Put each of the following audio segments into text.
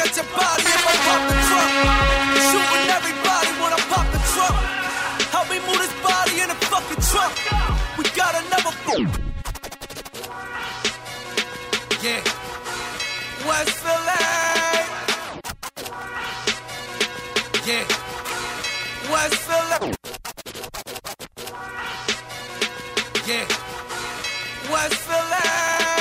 catch a body if I pop the trunk. Shooting everybody when I pop the trunk. Help me move this body in the fucking trunk. We got another yeah. West Philly. Yeah. West Philly. Yeah. West Philly.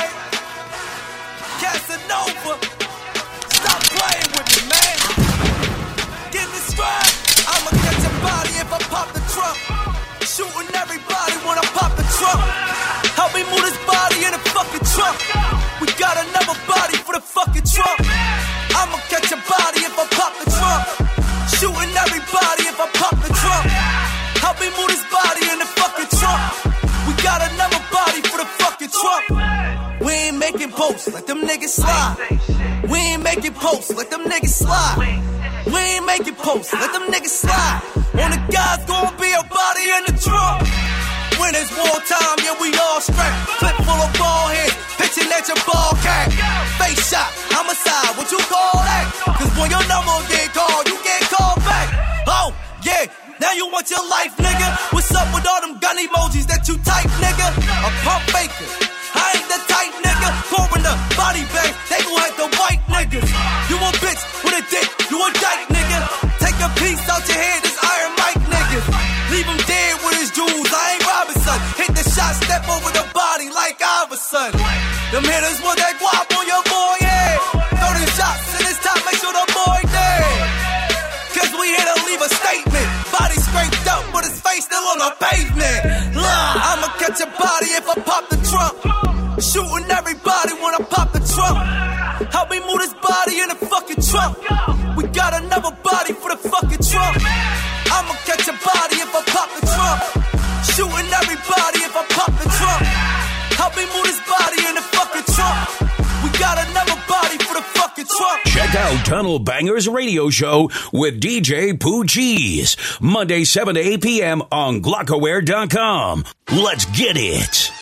Casanova. Stop playing with me, man. Get the stride. I'ma catch a body if I pop the trunk. Shooting everybody when I pop the trunk. Help me move this body in the fucking trunk. We got another body for the fucking trunk. I'ma catch a body if I pop the trunk. Shooting everybody if I pop the trunk. Help me move this body in the fucking trunk. We got another body for the fucking trunk. We ain't making posts, let them niggas slide. We ain't making posts, let them niggas slide. We ain't making posts, let them niggas slide. On the guys gon' be a body in the trunk. When it's wartime, yeah, we all strapped. Clip full of ball heads, pitching at your ball cap. Face shot, homicide, what you call that? Cause when your number get called, you get called back. Oh, yeah, now you want your life, nigga. What's up with all them gun emojis that you type, nigga? A pump faker, I ain't the type, nigga. Coroner, body bag, they gon' have the white niggas. You a bitch with a dick, you a dyke, nigga. Take a piece out your head, this Iron Mike, niggas. Leave him dead with his jewels, I ain't Robinson. Hit the shot, step over the body like Iverson. Them hitters want that guap on your boy, yeah. 30 shots in his top, make sure the boy dead. Cause we here to leave a statement. Body scraped up, but his face still on the pavement. I'ma catch a body if I pop the trunk. Shooting everybody when I pop the trunk. Help me move this body in the fucking trunk. We got another body for the fucking trunk. I'ma catch a body if I pop the trunk. Shooting everybody if I pop the trunk. Help me move this body in the fucking trunk. We got another body for the fucking trunk. Check out Tunnel Bangers Radio Show with DJ Pooh Cheese. Monday 7 to 8 p.m. on GlockaWare.com. Let's get it.